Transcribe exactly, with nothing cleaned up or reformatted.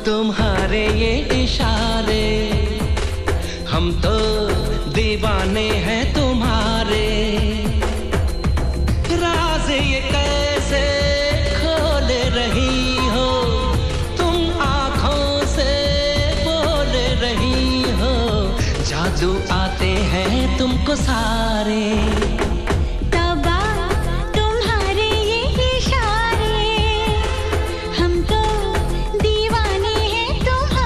तुम्हारे ये इशारे, हम तो दीवाने हैं तुम्हारे। राज ये कैसे खोल रही हो तुम, आँखों से बोल रही हो, जादू आते हैं तुमको सारे।